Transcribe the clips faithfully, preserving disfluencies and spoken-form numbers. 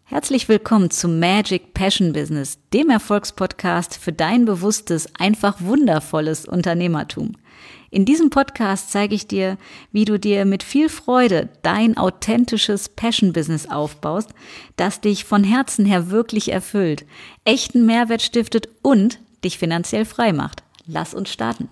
Herzlich willkommen zu Magic Passion Business, dem Erfolgspodcast für dein bewusstes, einfach wundervolles Unternehmertum. In diesem Podcast zeige ich dir, wie du dir mit viel Freude dein authentisches Passion-Business aufbaust, das dich von Herzen her wirklich erfüllt, echten Mehrwert stiftet und dich finanziell frei macht. Lass uns starten.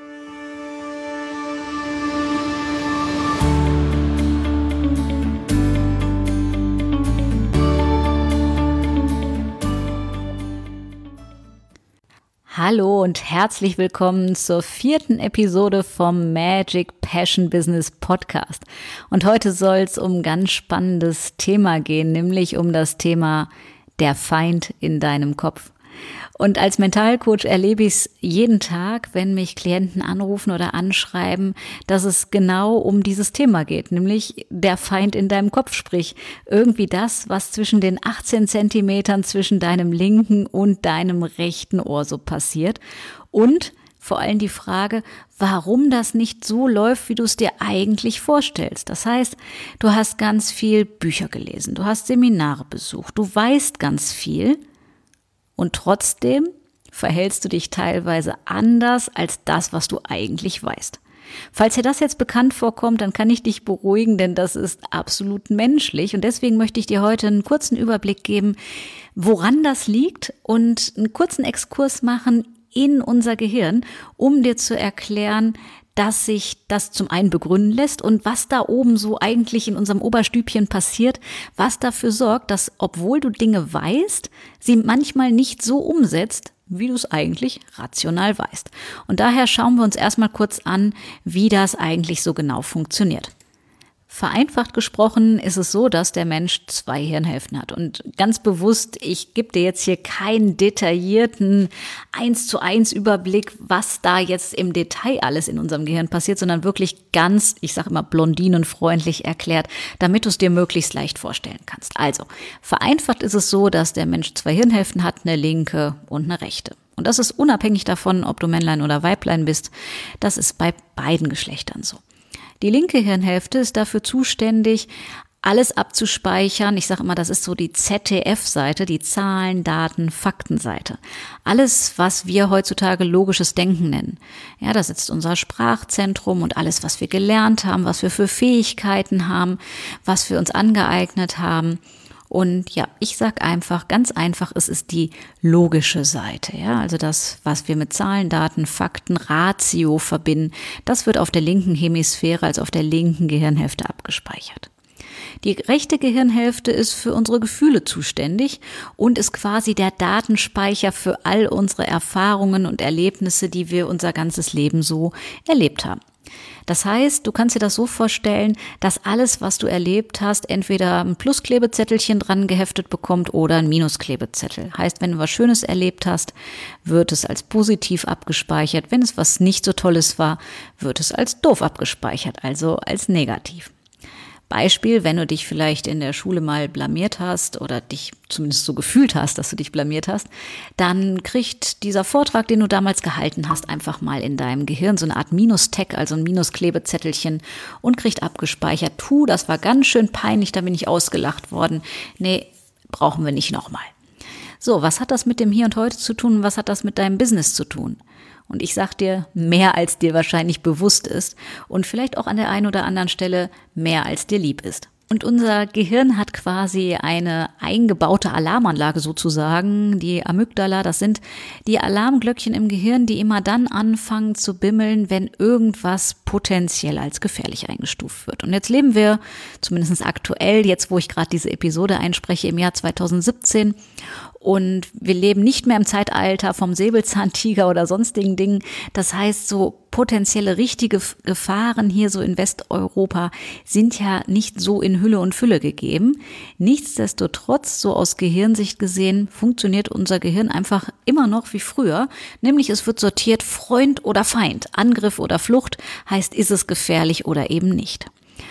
Hallo und herzlich willkommen zur vierten Episode vom Magic Passion Business Podcast. Und heute soll es um ein ganz spannendes Thema gehen, nämlich um das Thema der Feind in deinem Kopf. Und als Mentalcoach erlebe ich es jeden Tag, wenn mich Klienten anrufen oder anschreiben, dass es genau um dieses Thema geht, nämlich der Feind in deinem Kopf, sprich irgendwie das, was zwischen den achtzehn Zentimetern zwischen deinem linken und deinem rechten Ohr so passiert. Und vor allem die Frage, warum das nicht so läuft, wie du es dir eigentlich vorstellst. Das heißt, du hast ganz viel Bücher gelesen, du hast Seminare besucht, du weißt ganz viel. Und trotzdem verhältst du dich teilweise anders als das, was du eigentlich weißt. Falls dir das jetzt bekannt vorkommt, dann kann ich dich beruhigen, denn das ist absolut menschlich. Und deswegen möchte ich dir heute einen kurzen Überblick geben, woran das liegt und einen kurzen Exkurs machen in unser Gehirn, um dir zu erklären, dass sich das zum einen begründen lässt und was da oben so eigentlich in unserem Oberstübchen passiert, was dafür sorgt, dass, obwohl du Dinge weißt, sie manchmal nicht so umsetzt, wie du es eigentlich rational weißt. Und daher schauen wir uns erstmal kurz an, wie das eigentlich so genau funktioniert. Vereinfacht gesprochen ist es so, dass der Mensch zwei Hirnhälften hat. Und ganz bewusst, ich gebe dir jetzt hier keinen detaillierten eins zu eins Überblick, was da jetzt im Detail alles in unserem Gehirn passiert, sondern wirklich ganz, ich sage immer blondinenfreundlich erklärt, damit du es dir möglichst leicht vorstellen kannst. Also, vereinfacht ist es so, dass der Mensch zwei Hirnhälften hat, eine linke und eine rechte. Und das ist unabhängig davon, ob du Männlein oder Weiblein bist. Das ist bei beiden Geschlechtern so. Die linke Hirnhälfte ist dafür zuständig, alles abzuspeichern. Ich sage immer, das ist so die Z D F-Seite, die Zahlen, Daten, Fakten-Seite. Alles, was wir heutzutage logisches Denken nennen. Ja, da sitzt unser Sprachzentrum und alles, was wir gelernt haben, was wir für Fähigkeiten haben, was wir uns angeeignet haben. Und ja, ich sag einfach, ganz einfach, es ist die logische Seite. Ja, also das, was wir mit Zahlen, Daten, Fakten, Ratio verbinden, das wird auf der linken Hemisphäre, also auf der linken Gehirnhälfte abgespeichert. Die rechte Gehirnhälfte ist für unsere Gefühle zuständig und ist quasi der Datenspeicher für all unsere Erfahrungen und Erlebnisse, die wir unser ganzes Leben so erlebt haben. Das heißt, du kannst dir das so vorstellen, dass alles, was du erlebt hast, entweder ein Plusklebezettelchen dran geheftet bekommt oder ein Minusklebezettel. Heißt, wenn du was Schönes erlebt hast, wird es als positiv abgespeichert. Wenn es was nicht so Tolles war, wird es als doof abgespeichert, also als negativ. Beispiel, wenn du dich vielleicht in der Schule mal blamiert hast oder dich zumindest so gefühlt hast, dass du dich blamiert hast, dann kriegt dieser Vortrag, den du damals gehalten hast, einfach mal in deinem Gehirn so eine Art Minus-Tag, also ein Minusklebezettelchen und kriegt abgespeichert, tu, das war ganz schön peinlich, da bin ich ausgelacht worden. Nee, brauchen wir nicht nochmal. So, was hat das mit dem Hier und Heute zu tun? Was hat das mit deinem Business zu tun? Und ich sag dir, mehr als dir wahrscheinlich bewusst ist und vielleicht auch an der einen oder anderen Stelle mehr als dir lieb ist. Und unser Gehirn hat quasi eine eingebaute Alarmanlage sozusagen, die Amygdala. Das sind die Alarmglöckchen im Gehirn, die immer dann anfangen zu bimmeln, wenn irgendwas potenziell als gefährlich eingestuft wird. Und jetzt leben wir, zumindest aktuell, jetzt wo ich gerade diese Episode einspreche, im Jahr zweitausendsiebzehn. Und wir leben nicht mehr im Zeitalter vom Säbelzahntiger oder sonstigen Dingen. Das heißt, so potenzielle richtige Gefahren hier so in Westeuropa sind ja nicht so in Hülle und Fülle gegeben. Nichtsdestotrotz, so aus Gehirnsicht gesehen, funktioniert unser Gehirn einfach immer noch wie früher. Nämlich es wird sortiert Freund oder Feind, Angriff oder Flucht, heißt, ist es gefährlich oder eben nicht.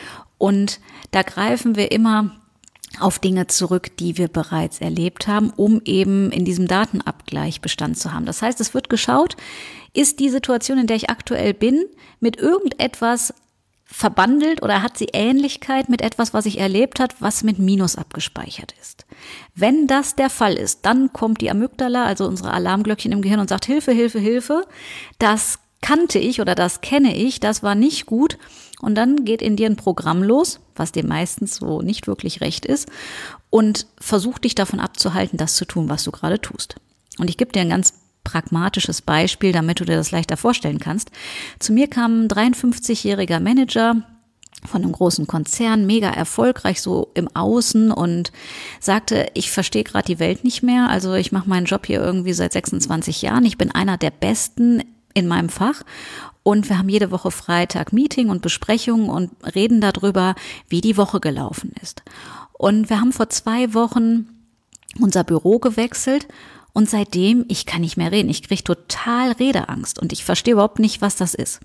Und da greifen wir immer auf Dinge zurück, die wir bereits erlebt haben, um eben in diesem Datenabgleich Bestand zu haben. Das heißt, es wird geschaut, ist die Situation, in der ich aktuell bin, mit irgendetwas verbandelt oder hat sie Ähnlichkeit mit etwas, was ich erlebt habe, was mit Minus abgespeichert ist. Wenn das der Fall ist, dann kommt die Amygdala, also unsere Alarmglöckchen im Gehirn und sagt, Hilfe, Hilfe, Hilfe, das kannte ich oder das kenne ich, das war nicht gut. Und dann geht in dir ein Programm los, was dir meistens so nicht wirklich recht ist, und versucht dich davon abzuhalten, das zu tun, was du gerade tust. Und ich gebe dir ein ganz pragmatisches Beispiel, damit du dir das leichter vorstellen kannst. Zu mir kam ein dreiundfünfzigjähriger Manager von einem großen Konzern, mega erfolgreich so im Außen und sagte, ich verstehe gerade die Welt nicht mehr, also ich mache meinen Job hier irgendwie seit sechsundzwanzig Jahren, ich bin einer der Besten in meinem Fach und wir haben jede Woche Freitag Meeting und Besprechungen und reden darüber, wie die Woche gelaufen ist. Und wir haben vor zwei Wochen unser Büro gewechselt. Und seitdem, ich kann nicht mehr reden, ich kriege total Redeangst und ich verstehe überhaupt nicht, was das ist.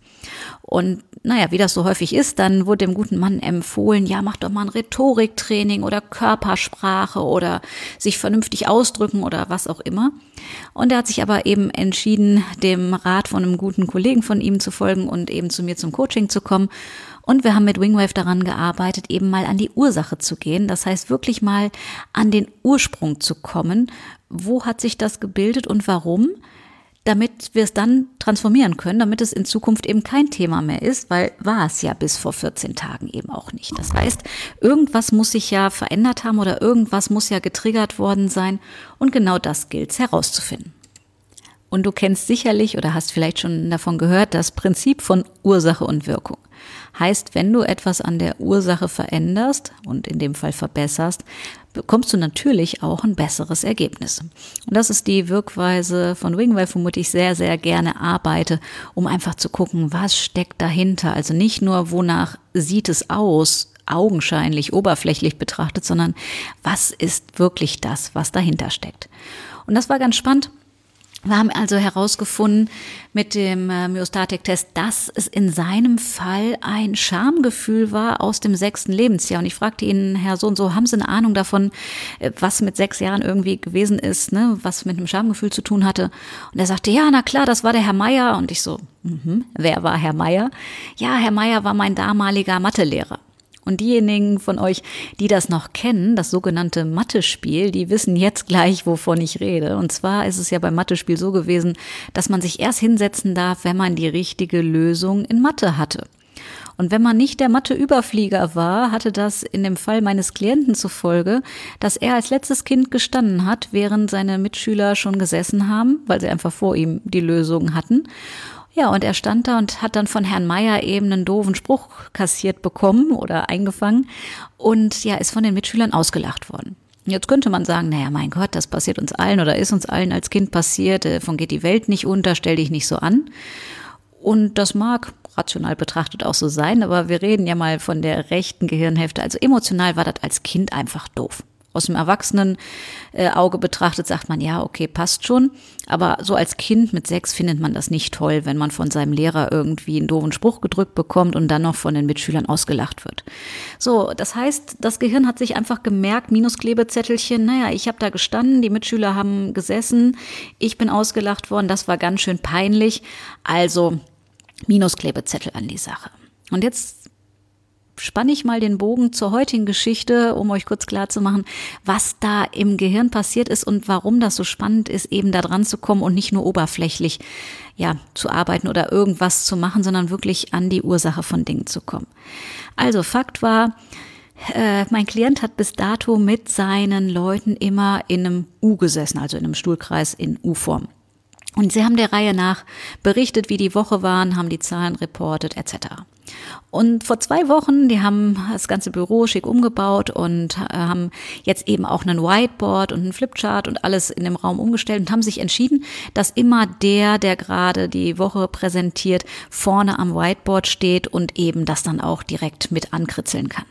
Und naja, wie das so häufig ist, dann wurde dem guten Mann empfohlen, ja, mach doch mal ein Rhetoriktraining oder Körpersprache oder sich vernünftig ausdrücken oder was auch immer. Und er hat sich aber eben entschieden, dem Rat von einem guten Kollegen von ihm zu folgen und eben zu mir zum Coaching zu kommen. Und wir haben mit Wingwave daran gearbeitet, eben mal an die Ursache zu gehen. Das heißt, wirklich mal an den Ursprung zu kommen. Wo hat sich das gebildet und warum? Damit wir es dann transformieren können, damit es in Zukunft eben kein Thema mehr ist, weil war es ja bis vor vierzehn Tagen eben auch nicht. Das heißt, irgendwas muss sich ja verändert haben oder irgendwas muss ja getriggert worden sein. Und genau das gilt es herauszufinden. Und du kennst sicherlich oder hast vielleicht schon davon gehört, das Prinzip von Ursache und Wirkung. Heißt, wenn du etwas an der Ursache veränderst und in dem Fall verbesserst, bekommst du natürlich auch ein besseres Ergebnis. Und das ist die Wirkweise von Wingwave, womit ich sehr, sehr gerne arbeite, um einfach zu gucken, was steckt dahinter. Also nicht nur, wonach sieht es aus, augenscheinlich, oberflächlich betrachtet, sondern was ist wirklich das, was dahinter steckt. Und das war ganz spannend. Wir haben also herausgefunden mit dem Myostatik-Test, dass es in seinem Fall ein Schamgefühl war aus dem sechsten Lebensjahr. Und ich fragte ihn, Herr so und so, haben Sie eine Ahnung davon, was mit sechs Jahren irgendwie gewesen ist, ne, was mit einem Schamgefühl zu tun hatte? Und er sagte, ja, na klar, das war der Herr Meier. Und ich so, mhm, wer war Herr Meier? Ja, Herr Meier war mein damaliger Mathelehrer. Und diejenigen von euch, die das noch kennen, das sogenannte Mathespiel, die wissen jetzt gleich, wovon ich rede. Und zwar ist es ja beim Mathespiel so gewesen, dass man sich erst hinsetzen darf, wenn man die richtige Lösung in Mathe hatte. Und wenn man nicht der Mathe-Überflieger war, hatte das in dem Fall meines Klienten zur Folge, dass er als letztes Kind gestanden hat, während seine Mitschüler schon gesessen haben, weil sie einfach vor ihm die Lösung hatten. Ja, und er stand da und hat dann von Herrn Meier eben einen doofen Spruch kassiert bekommen oder eingefangen und ja, ist von den Mitschülern ausgelacht worden. Jetzt könnte man sagen, naja, mein Gott, das passiert uns allen oder ist uns allen als Kind passiert, davon geht die Welt nicht unter, stell dich nicht so an. Und das mag rational betrachtet auch so sein, aber wir reden ja mal von der rechten Gehirnhälfte. Also emotional war das als Kind einfach doof. Aus dem Erwachsenenauge betrachtet sagt man, ja, okay, passt schon. Aber so als Kind mit sechs findet man das nicht toll, wenn man von seinem Lehrer irgendwie einen doofen Spruch gedrückt bekommt und dann noch von den Mitschülern ausgelacht wird. So, das heißt, das Gehirn hat sich einfach gemerkt, Minusklebezettelchen, naja, ich habe da gestanden, die Mitschüler haben gesessen, ich bin ausgelacht worden, das war ganz schön peinlich. Also Minusklebezettel an die Sache. Und jetzt spanne ich mal den Bogen zur heutigen Geschichte, um euch kurz klar zu machen, was da im Gehirn passiert ist und warum das so spannend ist, eben da dran zu kommen und nicht nur oberflächlich ja zu arbeiten oder irgendwas zu machen, sondern wirklich an die Ursache von Dingen zu kommen. Also Fakt war, äh, mein Klient hat bis dato mit seinen Leuten immer in einem U gesessen, also in einem Stuhlkreis in U-Form. Und sie haben der Reihe nach berichtet, wie die Woche waren, haben die Zahlen reportet et cetera. Und vor zwei Wochen, die haben das ganze Büro schick umgebaut und äh, haben jetzt eben auch einen Whiteboard und einen Flipchart und alles in dem Raum umgestellt und haben sich entschieden, dass immer der, der gerade die Woche präsentiert, vorne am Whiteboard steht und eben das dann auch direkt mit ankritzeln kann.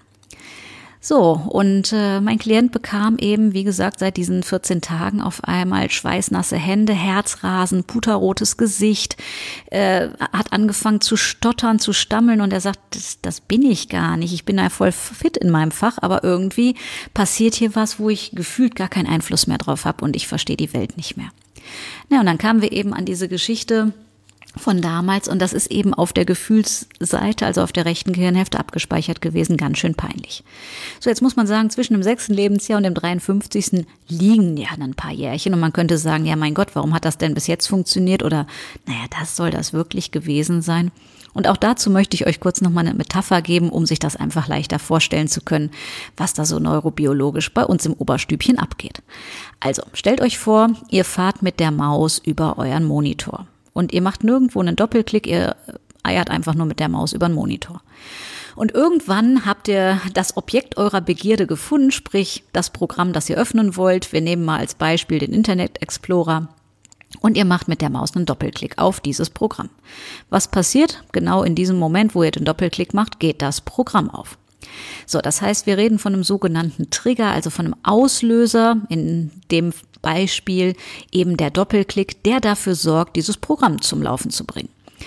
So, und äh, mein Klient bekam eben, wie gesagt, seit diesen vierzehn Tagen auf einmal schweißnasse Hände, Herzrasen, puterrotes Gesicht, äh, hat angefangen zu stottern, zu stammeln und er sagt, das, das bin ich gar nicht, ich bin ja voll fit in meinem Fach, aber irgendwie passiert hier was, wo ich gefühlt gar keinen Einfluss mehr drauf habe und ich verstehe die Welt nicht mehr. Na, und dann kamen wir eben an diese Geschichte von damals und das ist eben auf der Gefühlsseite, also auf der rechten Gehirnhälfte abgespeichert gewesen, ganz schön peinlich. So, jetzt muss man sagen, zwischen dem sechsten Lebensjahr und dem dreiundfünfzigsten liegen ja ein paar Jährchen und man könnte sagen, ja mein Gott, warum hat das denn bis jetzt funktioniert oder naja, das soll das wirklich gewesen sein. Und auch dazu möchte ich euch kurz nochmal eine Metapher geben, um sich das einfach leichter vorstellen zu können, was da so neurobiologisch bei uns im Oberstübchen abgeht. Also, stellt euch vor, ihr fahrt mit der Maus über euren Monitor. Und ihr macht nirgendwo einen Doppelklick, ihr eiert einfach nur mit der Maus über den Monitor. Und irgendwann habt ihr das Objekt eurer Begierde gefunden, sprich das Programm, das ihr öffnen wollt. Wir nehmen mal als Beispiel den Internet Explorer. Und ihr macht mit der Maus einen Doppelklick auf dieses Programm. Was passiert? Genau in diesem Moment, wo ihr den Doppelklick macht, geht das Programm auf. So, das heißt, wir reden von einem sogenannten Trigger, also von einem Auslöser, in dem Beispiel eben der Doppelklick, der dafür sorgt, dieses Programm zum Laufen zu bringen.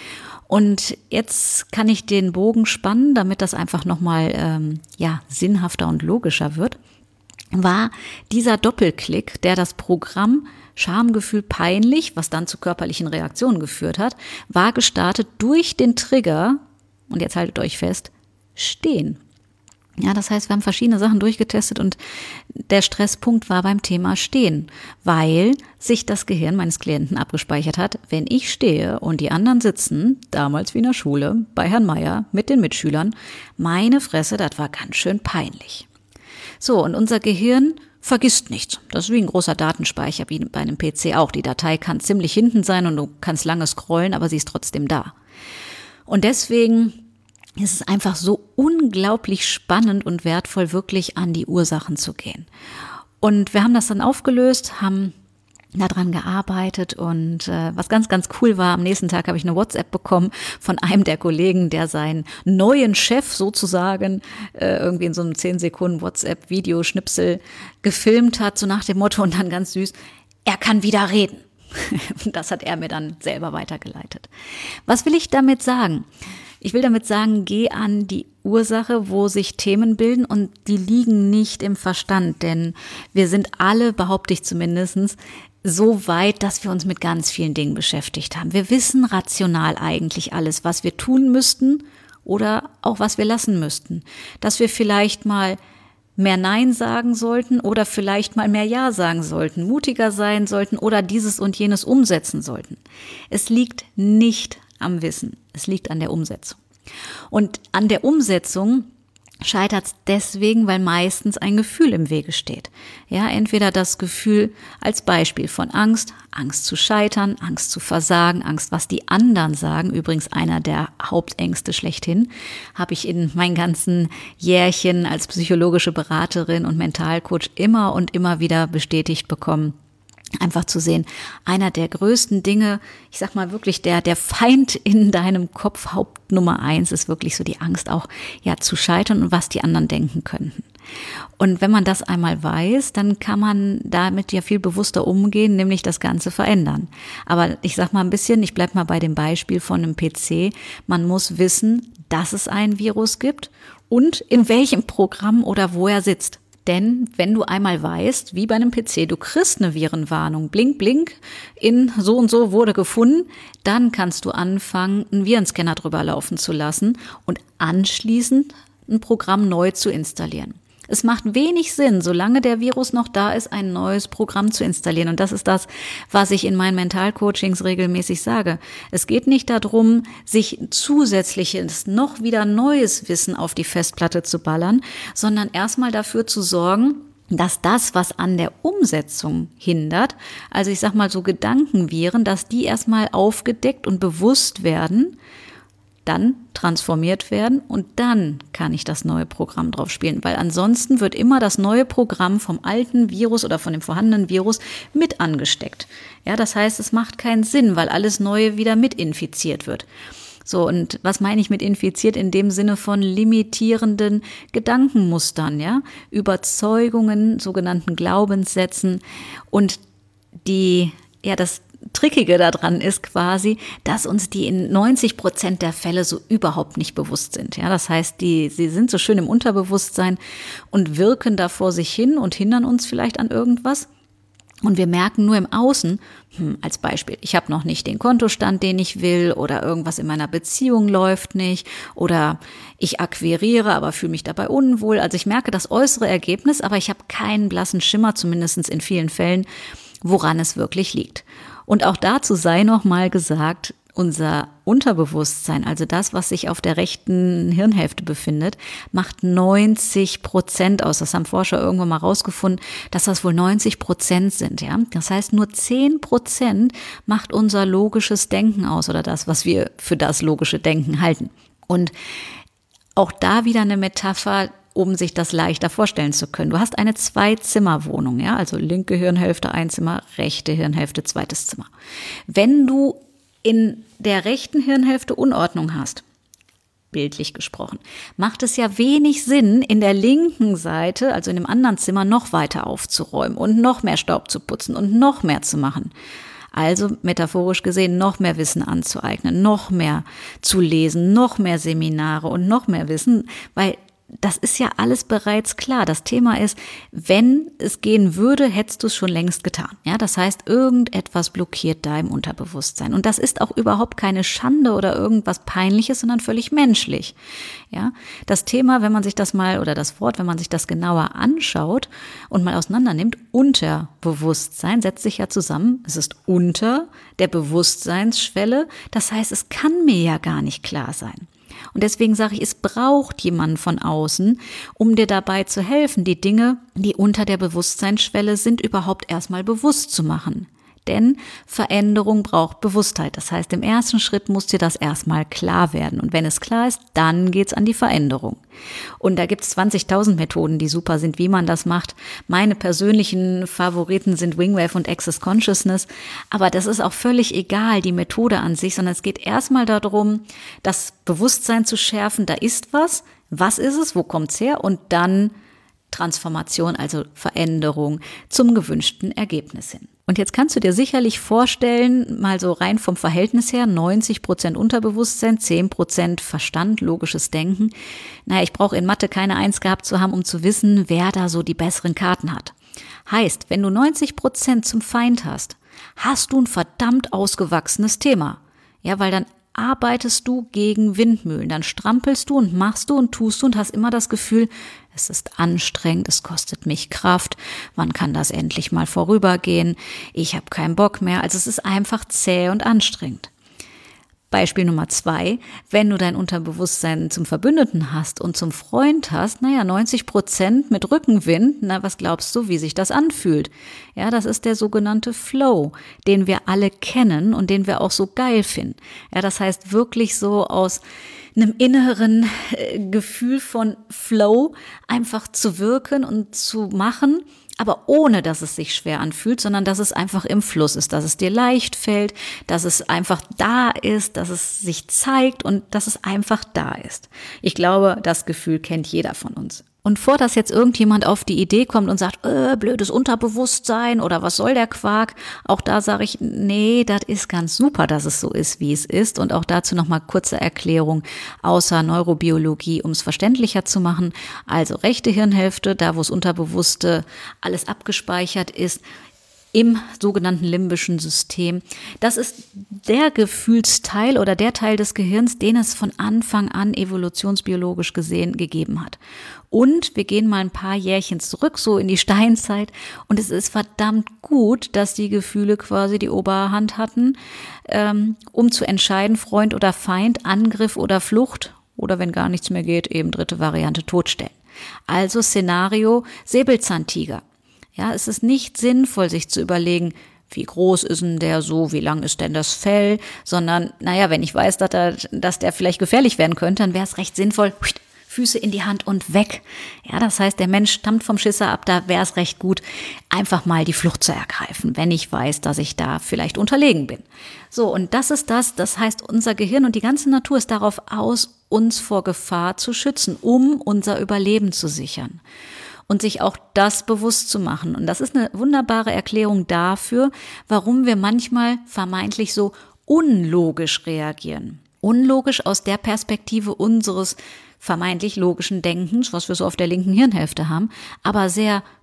Und jetzt kann ich den Bogen spannen, damit das einfach nochmal ähm, ja, sinnhafter und logischer wird, war dieser Doppelklick, der das Programm Schamgefühl peinlich, was dann zu körperlichen Reaktionen geführt hat, war gestartet durch den Trigger, und jetzt haltet euch fest, stehen. Ja, das heißt, wir haben verschiedene Sachen durchgetestet und der Stresspunkt war beim Thema Stehen, weil sich das Gehirn meines Klienten abgespeichert hat, wenn ich stehe und die anderen sitzen, damals wie in der Schule, bei Herrn Meier mit den Mitschülern, meine Fresse, das war ganz schön peinlich. So, und unser Gehirn vergisst nichts. Das ist wie ein großer Datenspeicher, wie bei einem P C auch. Die Datei kann ziemlich hinten sein und du kannst lange scrollen, aber sie ist trotzdem da. Und deswegen ist es einfach so unglaublich spannend und wertvoll, wirklich an die Ursachen zu gehen. Und wir haben das dann aufgelöst, haben daran gearbeitet und äh, was ganz, ganz cool war, am nächsten Tag habe ich eine WhatsApp bekommen von einem der Kollegen, der seinen neuen Chef sozusagen äh, irgendwie in so einem zehn Sekunden WhatsApp-Videoschnipsel gefilmt hat, so nach dem Motto und dann ganz süß, er kann wieder reden. Das hat er mir dann selber weitergeleitet. Was will ich damit sagen? Ich will damit sagen, geh an die Ursache, wo sich Themen bilden und die liegen nicht im Verstand, denn wir sind alle, behaupte ich zumindest, so weit, dass wir uns mit ganz vielen Dingen beschäftigt haben. Wir wissen rational eigentlich alles, was wir tun müssten oder auch was wir lassen müssten. Dass wir vielleicht mal mehr Nein sagen sollten oder vielleicht mal mehr Ja sagen sollten, mutiger sein sollten oder dieses und jenes umsetzen sollten. Es liegt nicht am Wissen, es liegt an der Umsetzung. Und an der Umsetzung scheitert es deswegen, weil meistens ein Gefühl im Wege steht. Ja, entweder das Gefühl als Beispiel von Angst, Angst zu scheitern, Angst zu versagen, Angst, was die anderen sagen. Übrigens einer der Hauptängste schlechthin, habe ich in meinen ganzen Jährchen als psychologische Beraterin und Mentalcoach immer und immer wieder bestätigt bekommen. Einfach zu sehen, einer der größten Dinge, ich sag mal wirklich der der Feind in deinem Kopf, Haupt Nummer eins, ist wirklich so die Angst auch ja zu scheitern und was die anderen denken könnten. Und wenn man das einmal weiß, dann kann man damit ja viel bewusster umgehen, nämlich das Ganze verändern. Aber ich sag mal ein bisschen, ich bleib mal bei dem Beispiel von einem P C, man muss wissen, dass es ein Virus gibt und in welchem Programm oder wo er sitzt. Denn wenn du einmal weißt, wie bei einem P C, du kriegst eine Virenwarnung, blink, blink, in so und so wurde gefunden, dann kannst du anfangen, einen Virenscanner drüber laufen zu lassen und anschließend ein Programm neu zu installieren. Es macht wenig Sinn, solange der Virus noch da ist, ein neues Programm zu installieren. Und das ist das, was ich in meinen Mentalcoachings regelmäßig sage. Es geht nicht darum, sich zusätzliches, noch wieder neues Wissen auf die Festplatte zu ballern, sondern erstmal dafür zu sorgen, dass das, was an der Umsetzung hindert, also ich sag mal so Gedankenviren, dass die erstmal aufgedeckt und bewusst werden, dann transformiert werden und dann kann ich das neue Programm drauf spielen, weil ansonsten wird immer das neue Programm vom alten Virus oder von dem vorhandenen Virus mit angesteckt. Ja, das heißt, es macht keinen Sinn, weil alles Neue wieder mit infiziert wird. So, und was meine ich mit infiziert? In dem Sinne von limitierenden Gedankenmustern, ja, Überzeugungen, sogenannten Glaubenssätzen und die, ja, das Trickige daran ist quasi, dass uns die in neunzig Prozent der Fälle so überhaupt nicht bewusst sind. Ja, das heißt, die, sie sind so schön im Unterbewusstsein und wirken da vor sich hin und hindern uns vielleicht an irgendwas. Und wir merken nur im Außen, hm, als Beispiel, ich habe noch nicht den Kontostand, den ich will, oder irgendwas in meiner Beziehung läuft nicht, oder ich akquiriere, aber fühle mich dabei unwohl. Also ich merke das äußere Ergebnis, aber ich habe keinen blassen Schimmer, zumindest in vielen Fällen, woran es wirklich liegt. Und auch dazu sei noch mal gesagt, unser Unterbewusstsein, also das, was sich auf der rechten Hirnhälfte befindet, macht neunzig Prozent aus. Das haben Forscher irgendwann mal rausgefunden, dass das wohl neunzig Prozent sind. Ja, das heißt, nur zehn Prozent macht unser logisches Denken aus oder das, was wir für das logische Denken halten. Und auch da wieder eine Metapher, um sich das leichter vorstellen zu können. Du hast eine Zwei-Zimmer-Wohnung, ja, also linke Hirnhälfte ein Zimmer, rechte Hirnhälfte zweites Zimmer. Wenn du in der rechten Hirnhälfte Unordnung hast, bildlich gesprochen, macht es ja wenig Sinn, in der linken Seite, also in dem anderen Zimmer, noch weiter aufzuräumen und noch mehr Staub zu putzen und noch mehr zu machen. Also metaphorisch gesehen noch mehr Wissen anzueignen, noch mehr zu lesen, noch mehr Seminare und noch mehr Wissen, weil das ist ja alles bereits klar. Das Thema ist, wenn es gehen würde, hättest du es schon längst getan. Ja, das heißt, irgendetwas blockiert da im Unterbewusstsein. Und das ist auch überhaupt keine Schande oder irgendwas Peinliches, sondern völlig menschlich. Ja, das Thema, wenn man sich das mal, oder das Wort, wenn man sich das genauer anschaut und mal auseinander nimmt, Unterbewusstsein setzt sich ja zusammen. Es ist unter der Bewusstseinsschwelle. Das heißt, es kann mir ja gar nicht klar sein. Und deswegen sage ich, es braucht jemanden von außen, um dir dabei zu helfen, die Dinge, die unter der Bewusstseinsschwelle sind, überhaupt erstmal bewusst zu machen. Denn Veränderung braucht Bewusstheit. Das heißt, im ersten Schritt muss dir das erstmal klar werden. Und wenn es klar ist, dann geht's an die Veränderung. Und da gibt's zwanzigtausend Methoden, die super sind, wie man das macht. Meine persönlichen Favoriten sind Wingwave und Access Consciousness. Aber das ist auch völlig egal, die Methode an sich, sondern es geht erstmal darum, das Bewusstsein zu schärfen. Da ist was. Was ist es? Wo kommt's her? Und dann Transformation, also Veränderung zum gewünschten Ergebnis hin. Und jetzt kannst du dir sicherlich vorstellen, mal so rein vom Verhältnis her, neunzig Prozent Unterbewusstsein, zehn Prozent Verstand, logisches Denken. Naja, ich brauche in Mathe keine Eins gehabt zu haben, um zu wissen, wer da so die besseren Karten hat. Heißt, wenn du neunzig Prozent zum Feind hast, hast du ein verdammt ausgewachsenes Thema. Ja, weil dann arbeitest du gegen Windmühlen, dann strampelst du und machst du und tust du und hast immer das Gefühl, es ist anstrengend, es kostet mich Kraft, wann kann das endlich mal vorübergehen, ich habe keinen Bock mehr, also es ist einfach zäh und anstrengend. Beispiel Nummer zwei, wenn du dein Unterbewusstsein zum Verbündeten hast und zum Freund hast, naja, neunzig Prozent mit Rückenwind, na, was glaubst du, wie sich das anfühlt? Ja, das ist der sogenannte Flow, den wir alle kennen und den wir auch so geil finden. Ja, das heißt wirklich so aus einem inneren äh, Gefühl von Flow einfach zu wirken und zu machen, aber ohne, dass es sich schwer anfühlt, sondern dass es einfach im Fluss ist, dass es dir leicht fällt, dass es einfach da ist, dass es sich zeigt und dass es einfach da ist. Ich glaube, das Gefühl kennt jeder von uns. Und vor, dass jetzt irgendjemand auf die Idee kommt und sagt, äh, blödes Unterbewusstsein oder was soll der Quark, auch da sage ich, nee, das ist ganz super, dass es so ist, wie es ist. Und auch dazu nochmal kurze Erklärung außer Neurobiologie, um es verständlicher zu machen. Also rechte Hirnhälfte, da wo das Unterbewusste alles abgespeichert ist, im sogenannten limbischen System. Das ist der Gefühlsteil oder der Teil des Gehirns, den es von Anfang an evolutionsbiologisch gesehen gegeben hat. Und wir gehen mal ein paar Jährchen zurück, so in die Steinzeit. Und es ist verdammt gut, dass die Gefühle quasi die Oberhand hatten, ähm, um zu entscheiden, Freund oder Feind, Angriff oder Flucht oder wenn gar nichts mehr geht, eben dritte Variante, totstellen. Also Szenario Säbelzahntiger. Ja, es ist nicht sinnvoll, sich zu überlegen, wie groß ist denn der so, wie lang ist denn das Fell, sondern, naja, wenn ich weiß, dass, er, dass der vielleicht gefährlich werden könnte, dann wäre es recht sinnvoll, Füße in die Hand und weg. Ja, das heißt, der Mensch stammt vom Schisser ab, da wäre es recht gut, einfach mal die Flucht zu ergreifen, wenn ich weiß, dass ich da vielleicht unterlegen bin. So, und das ist das, das heißt, unser Gehirn und die ganze Natur ist darauf aus, uns vor Gefahr zu schützen, um unser Überleben zu sichern. Und sich auch das bewusst zu machen. Und das ist eine wunderbare Erklärung dafür, warum wir manchmal vermeintlich so unlogisch reagieren. Unlogisch aus der Perspektive unseres vermeintlich logischen Denkens, was wir so auf der linken Hirnhälfte haben, aber sehr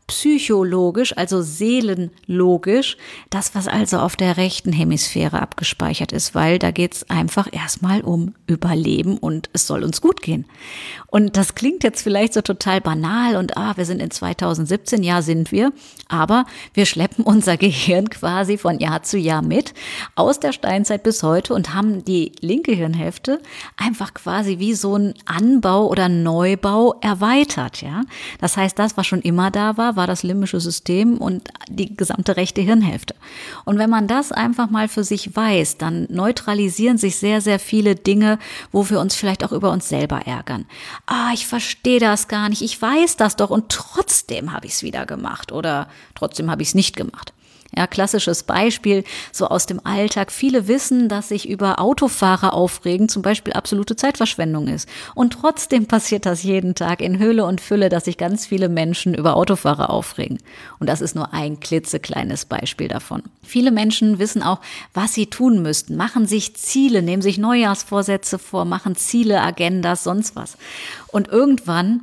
psychologisch, also seelenlogisch, das, was also auf der rechten Hemisphäre abgespeichert ist, weil da geht es einfach erstmal um Überleben und es soll uns gut gehen. Und das klingt jetzt vielleicht so total banal und ah, wir sind in zweitausendsiebzehn, ja sind wir, aber wir schleppen unser Gehirn quasi von Jahr zu Jahr mit, aus der Steinzeit bis heute und haben die linke Hirnhälfte einfach quasi wie so ein Anbau oder Neubau erweitert, ja. Das heißt, das, was schon immer da war, war das limbische System und die gesamte rechte Hirnhälfte. Und wenn man das einfach mal für sich weiß, dann neutralisieren sich sehr, sehr viele Dinge, wo wir uns vielleicht auch über uns selber ärgern. Ah, ich verstehe das gar nicht, ich weiß das doch und trotzdem habe ich es wieder gemacht oder trotzdem habe ich es nicht gemacht. Ja, klassisches Beispiel, so aus dem Alltag. Viele wissen, dass sich über Autofahrer aufregen zum Beispiel absolute Zeitverschwendung ist. Und trotzdem passiert das jeden Tag in Hülle und Fülle, dass sich ganz viele Menschen über Autofahrer aufregen. Und das ist nur ein klitzekleines Beispiel davon. Viele Menschen wissen auch, was sie tun müssten, machen sich Ziele, nehmen sich Neujahrsvorsätze vor, machen Ziele, Agendas, sonst was. Und irgendwann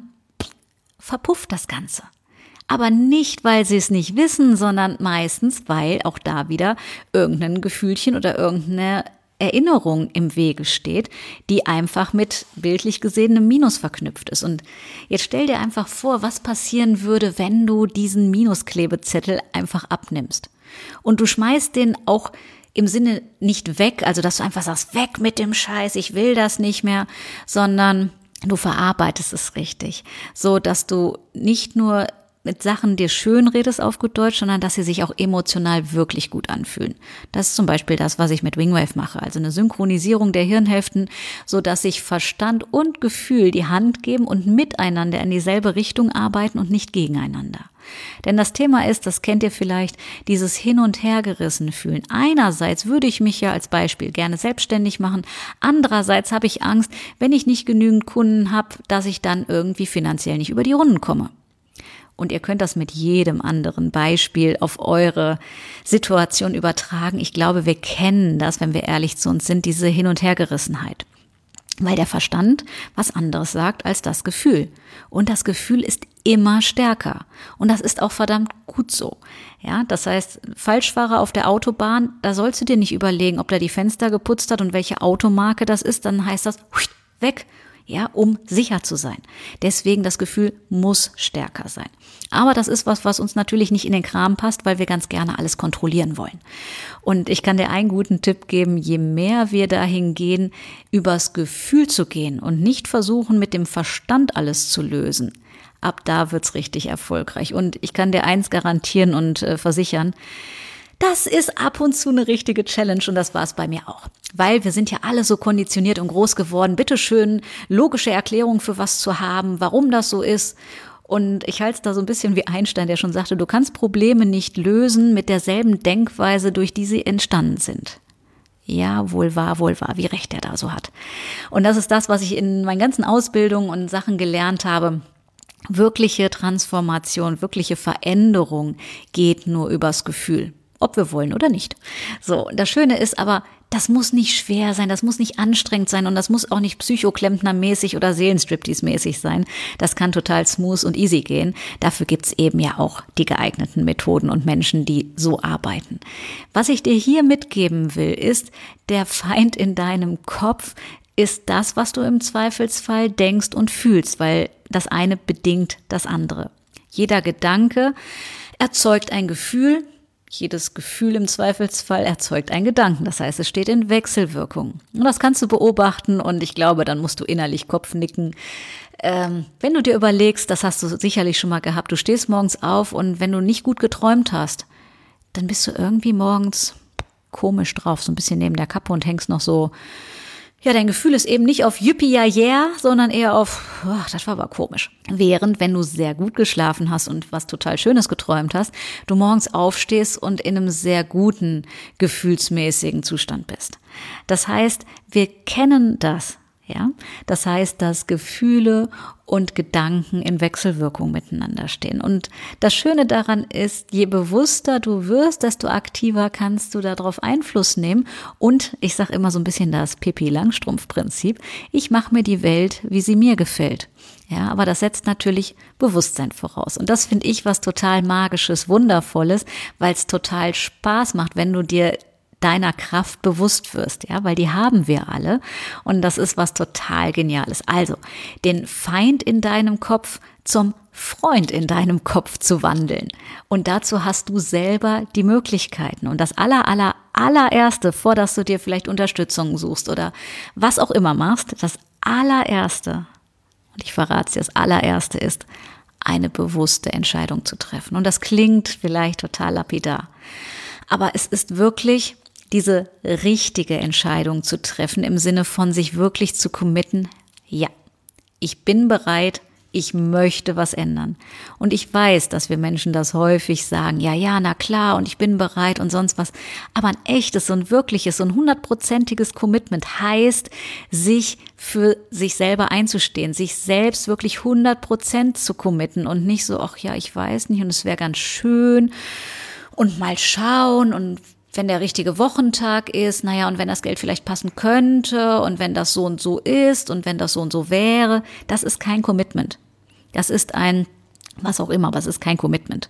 verpufft das Ganze. Aber nicht, weil sie es nicht wissen, sondern meistens, weil auch da wieder irgendein Gefühlchen oder irgendeine Erinnerung im Wege steht, die einfach mit bildlich gesehen einem Minus verknüpft ist. Und jetzt stell dir einfach vor, was passieren würde, wenn du diesen Minusklebezettel einfach abnimmst. Und du schmeißt den auch im Sinne nicht weg, also dass du einfach sagst, weg mit dem Scheiß, ich will das nicht mehr, sondern du verarbeitest es richtig, so dass du nicht nur mit Sachen dir schön redest auf gut Deutsch, sondern dass sie sich auch emotional wirklich gut anfühlen. Das ist zum Beispiel das, was ich mit Wingwave mache, also eine Synchronisierung der Hirnhälften, so dass sich Verstand und Gefühl die Hand geben und miteinander in dieselbe Richtung arbeiten und nicht gegeneinander. Denn das Thema ist, das kennt ihr vielleicht, dieses Hin- und Hergerissen fühlen. Einerseits würde ich mich ja als Beispiel gerne selbstständig machen, andererseits habe ich Angst, wenn ich nicht genügend Kunden habe, dass ich dann irgendwie finanziell nicht über die Runden komme. Und ihr könnt das mit jedem anderen Beispiel auf eure Situation übertragen. Ich glaube, wir kennen das, wenn wir ehrlich zu uns sind, diese Hin- und Hergerissenheit. Weil der Verstand was anderes sagt als das Gefühl. Und das Gefühl ist immer stärker. Und das ist auch verdammt gut so. Ja, das heißt, Falschfahrer auf der Autobahn, da sollst du dir nicht überlegen, ob der die Fenster geputzt hat und welche Automarke das ist. Dann heißt das, weg. Ja, um sicher zu sein. Deswegen das Gefühl muss stärker sein. Aber das ist was, was uns natürlich nicht in den Kram passt, weil wir ganz gerne alles kontrollieren wollen. Und ich kann dir einen guten Tipp geben, je mehr wir dahin gehen, übers Gefühl zu gehen und nicht versuchen, mit dem Verstand alles zu lösen, ab da wird's richtig erfolgreich. Und ich kann dir eins garantieren und äh, versichern, das ist ab und zu eine richtige Challenge und das war es bei mir auch. Weil wir sind ja alle so konditioniert und groß geworden, bitteschön logische Erklärung für was zu haben, warum das so ist. Und ich halte es da so ein bisschen wie Einstein, der schon sagte, du kannst Probleme nicht lösen mit derselben Denkweise, durch die sie entstanden sind. Ja, wohl wahr, wohl wahr, wie recht er da so hat. Und das ist das, was ich in meinen ganzen Ausbildungen und Sachen gelernt habe. Wirkliche Transformation, wirkliche Veränderung geht nur übers Gefühl. Ob wir wollen oder nicht. So, das Schöne ist aber, das muss nicht schwer sein, das muss nicht anstrengend sein und das muss auch nicht Psychoklempner-mäßig oder Seelenstriptease-mäßig sein. Das kann total smooth und easy gehen. Dafür gibt's eben ja auch die geeigneten Methoden und Menschen, die so arbeiten. Was ich dir hier mitgeben will, ist, der Feind in deinem Kopf ist das, was du im Zweifelsfall denkst und fühlst, weil das eine bedingt das andere. Jeder Gedanke erzeugt ein Gefühl. Jedes Gefühl im Zweifelsfall erzeugt einen Gedanken. Das heißt, es steht in Wechselwirkung. Und das kannst du beobachten und ich glaube, dann musst du innerlich Kopfnicken. Ähm, wenn du dir überlegst, das hast du sicherlich schon mal gehabt, du stehst morgens auf und wenn du nicht gut geträumt hast, dann bist du irgendwie morgens komisch drauf, so ein bisschen neben der Kappe und hängst noch so. Ja, dein Gefühl ist eben nicht auf Yippie ja yeah, sondern eher auf, oh, das war aber komisch. Während, wenn du sehr gut geschlafen hast und was total Schönes geträumt hast, du morgens aufstehst und in einem sehr guten, gefühlsmäßigen Zustand bist. Das heißt, wir kennen das. Ja, das heißt, dass Gefühle und Gedanken in Wechselwirkung miteinander stehen. Und das Schöne daran ist, je bewusster du wirst, desto aktiver kannst du darauf Einfluss nehmen. Und ich sage immer so ein bisschen das Pippi-Langstrumpf-Prinzip. Ich mache mir die Welt, wie sie mir gefällt. Ja, aber das setzt natürlich Bewusstsein voraus. Und das finde ich was total Magisches, Wundervolles, weil es total Spaß macht, wenn du dir deiner Kraft bewusst wirst, ja, weil die haben wir alle und das ist was total Geniales. Also, den Feind in deinem Kopf zum Freund in deinem Kopf zu wandeln. Und dazu hast du selber die Möglichkeiten. Und das aller, aller, allererste, vor dass du dir vielleicht Unterstützung suchst oder was auch immer machst, das allererste, und ich verrate es dir, das allererste ist, eine bewusste Entscheidung zu treffen. Und das klingt vielleicht total lapidar, aber es ist wirklich diese richtige Entscheidung zu treffen, im Sinne von sich wirklich zu committen, ja, ich bin bereit, ich möchte was ändern. Und ich weiß, dass wir Menschen das häufig sagen, ja, ja, na klar, und ich bin bereit und sonst was. Aber ein echtes, so ein wirkliches, so ein hundertprozentiges Commitment heißt, sich für sich selber einzustehen, sich selbst wirklich hundert Prozent zu committen und nicht so, ach ja, ich weiß nicht und es wäre ganz schön und mal schauen und wenn der richtige Wochentag ist, naja, und wenn das Geld vielleicht passen könnte und wenn das so und so ist und wenn das so und so wäre, das ist kein Commitment. Das ist ein, was auch immer, aber es ist kein Commitment.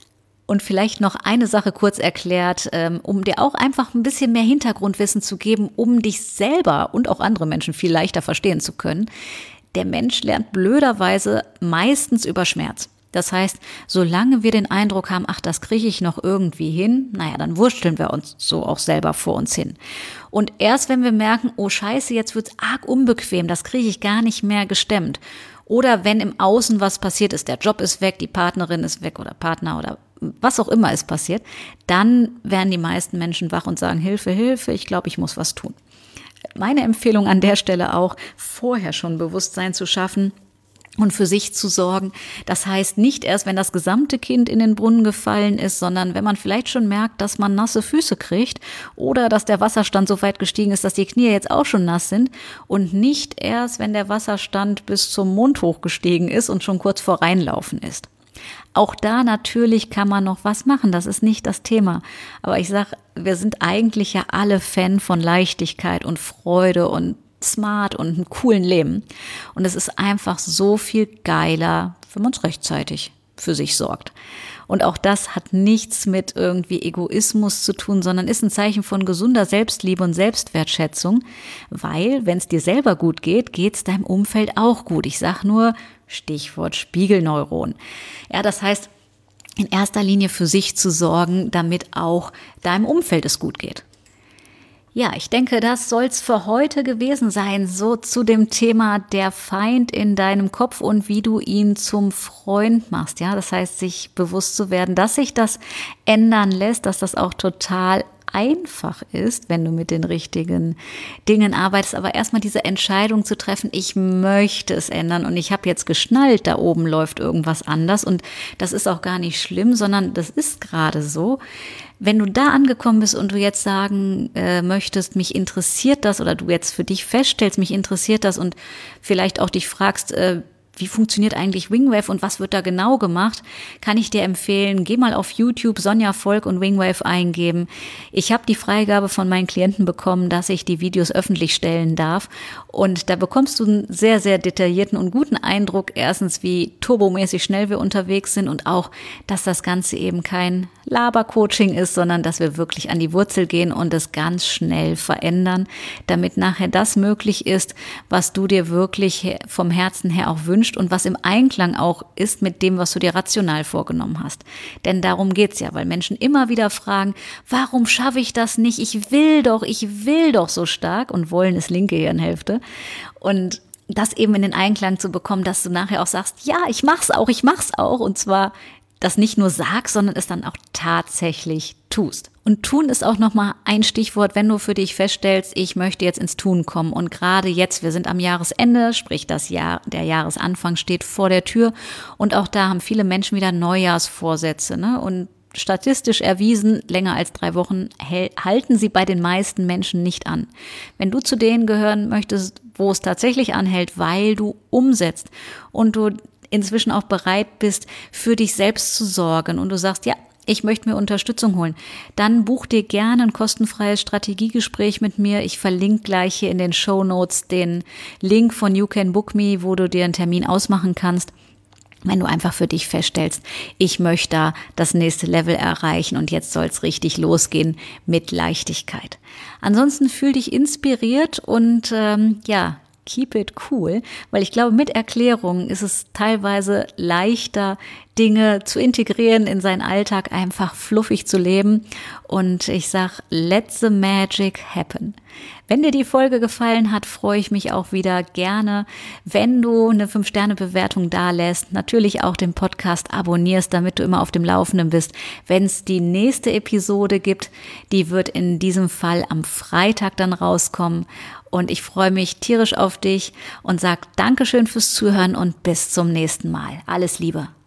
Und vielleicht noch eine Sache kurz erklärt, um dir auch einfach ein bisschen mehr Hintergrundwissen zu geben, um dich selber und auch andere Menschen viel leichter verstehen zu können. Der Mensch lernt blöderweise meistens über Schmerz. Das heißt, solange wir den Eindruck haben, ach, das kriege ich noch irgendwie hin, naja, dann wursteln wir uns so auch selber vor uns hin. Und erst wenn wir merken, oh Scheiße, jetzt wird's arg unbequem, das kriege ich gar nicht mehr gestemmt. Oder wenn im Außen was passiert ist, der Job ist weg, die Partnerin ist weg oder Partner oder was auch immer ist passiert, dann werden die meisten Menschen wach und sagen, Hilfe, Hilfe, ich glaube, ich muss was tun. Meine Empfehlung an der Stelle auch, vorher schon Bewusstsein zu schaffen, und für sich zu sorgen. Das heißt nicht erst, wenn das gesamte Kind in den Brunnen gefallen ist, sondern wenn man vielleicht schon merkt, dass man nasse Füße kriegt oder dass der Wasserstand so weit gestiegen ist, dass die Knie jetzt auch schon nass sind und nicht erst, wenn der Wasserstand bis zum Mund hochgestiegen ist und schon kurz vor Reinlaufen ist. Auch da natürlich kann man noch was machen, das ist nicht das Thema. Aber ich sag, wir sind eigentlich ja alle Fan von Leichtigkeit und Freude und smart und einem coolen Leben. Und es ist einfach so viel geiler, wenn man es rechtzeitig für sich sorgt. Und auch das hat nichts mit irgendwie Egoismus zu tun, sondern ist ein Zeichen von gesunder Selbstliebe und Selbstwertschätzung, weil, wenn es dir selber gut geht, geht es deinem Umfeld auch gut. Ich sage nur Stichwort Spiegelneuron. Ja, das heißt, in erster Linie für sich zu sorgen, damit auch deinem Umfeld es gut geht. Ja, ich denke, das soll's für heute gewesen sein, so zu dem Thema der Feind in deinem Kopf und wie du ihn zum Freund machst. Ja, das heißt, sich bewusst zu werden, dass sich das ändern lässt, dass das auch total einfach ist, wenn du mit den richtigen Dingen arbeitest, aber erstmal diese Entscheidung zu treffen, ich möchte es ändern und ich habe jetzt geschnallt, da oben läuft irgendwas anders und das ist auch gar nicht schlimm, sondern das ist gerade so. Wenn du da angekommen bist und du jetzt sagen äh, möchtest, mich interessiert das oder du jetzt für dich feststellst, mich interessiert das und vielleicht auch dich fragst, äh, wie funktioniert eigentlich Wingwave und was wird da genau gemacht, kann ich dir empfehlen, geh mal auf YouTube Sonja Volk und Wingwave eingeben. Ich habe die Freigabe von meinen Klienten bekommen, dass ich die Videos öffentlich stellen darf und da bekommst du einen sehr, sehr detaillierten und guten Eindruck, erstens, wie turbomäßig schnell wir unterwegs sind und auch, dass das Ganze eben kein Laber-Coaching ist, sondern dass wir wirklich an die Wurzel gehen und es ganz schnell verändern, damit nachher das möglich ist, was du dir wirklich vom Herzen her auch wünschst und was im Einklang auch ist mit dem, was du dir rational vorgenommen hast. Denn darum geht's ja, weil Menschen immer wieder fragen, warum schaffe ich das nicht? Ich will doch, ich will doch so stark und wollen ist linke Hirnhälfte. Und das eben in den Einklang zu bekommen, dass du nachher auch sagst, ja, ich mach's auch, ich mach's auch und zwar das nicht nur sagst, sondern es dann auch tatsächlich tust. Und tun ist auch nochmal ein Stichwort, wenn du für dich feststellst, ich möchte jetzt ins Tun kommen. Und gerade jetzt, wir sind am Jahresende, sprich das Jahr, der Jahresanfang steht vor der Tür. Und auch da haben viele Menschen wieder Neujahrsvorsätze, ne? Und statistisch erwiesen, länger als drei Wochen halten sie bei den meisten Menschen nicht an. Wenn du zu denen gehören möchtest, wo es tatsächlich anhält, weil du umsetzt und du inzwischen auch bereit bist, für dich selbst zu sorgen und du sagst, ja, ich möchte mir Unterstützung holen, dann buch dir gerne ein kostenfreies Strategiegespräch mit mir. Ich verlinke gleich hier in den Shownotes den Link von You Can Book Me, wo du dir einen Termin ausmachen kannst, wenn du einfach für dich feststellst, ich möchte da das nächste Level erreichen und jetzt soll es richtig losgehen mit Leichtigkeit. Ansonsten fühl dich inspiriert und ähm, ja, keep it cool, weil ich glaube, mit Erklärungen ist es teilweise leichter, Dinge zu integrieren in seinen Alltag, einfach fluffig zu leben. Und ich sag, let the magic happen. Wenn dir die Folge gefallen hat, freue ich mich auch wieder gerne, wenn du eine fünf Sterne Bewertung dalässt, natürlich auch den Podcast abonnierst, damit du immer auf dem Laufenden bist, wenn es die nächste Episode gibt. Die wird in diesem Fall am Freitag dann rauskommen. Und ich freue mich tierisch auf dich und sag Dankeschön fürs Zuhören und bis zum nächsten Mal. Alles Liebe.